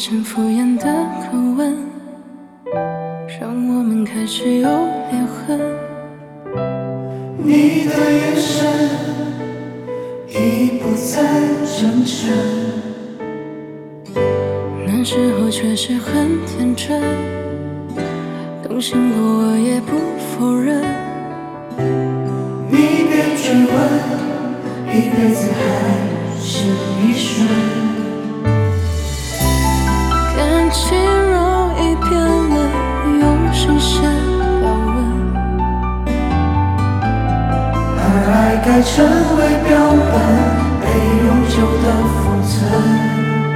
成敷衍的口吻，让我们开始有裂痕。 你的眼神已不再真诚， 那时候确实很天真，动心过我也不否认。 你别追问，一辈子还是一瞬。 感情容易变了，用新鲜保温， 而爱该成为标本，被永久的封存。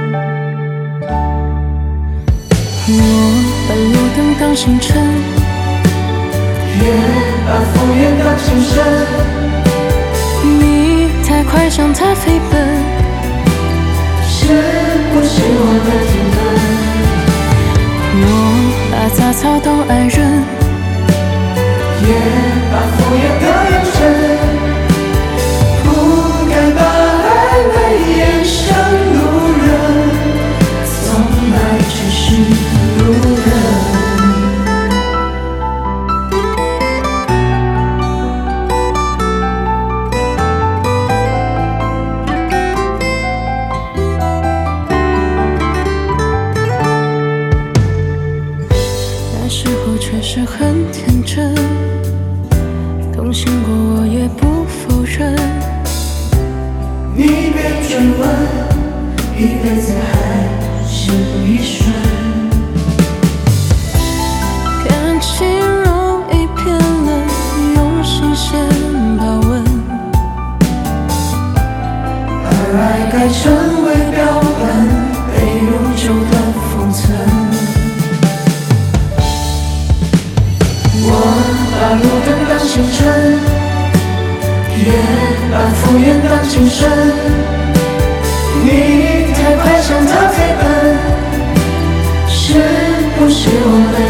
我把路灯当星辰， 也把敷衍当情深。 你太快向他飞奔， 是不是我的停顿？ 我把杂草当爱人， 也把敷衍的眼神。不该把暧昧延伸路人，从来只是路人。 那时候确实很天真，动心过我也不否认。 你别追问，一辈子还是一瞬。 感情容易变了，用新鲜保温， 而爱该成为标本，被永久的封存。我把路灯当星辰，也把敷衍当情深。你太快向他飞奔，是不是我们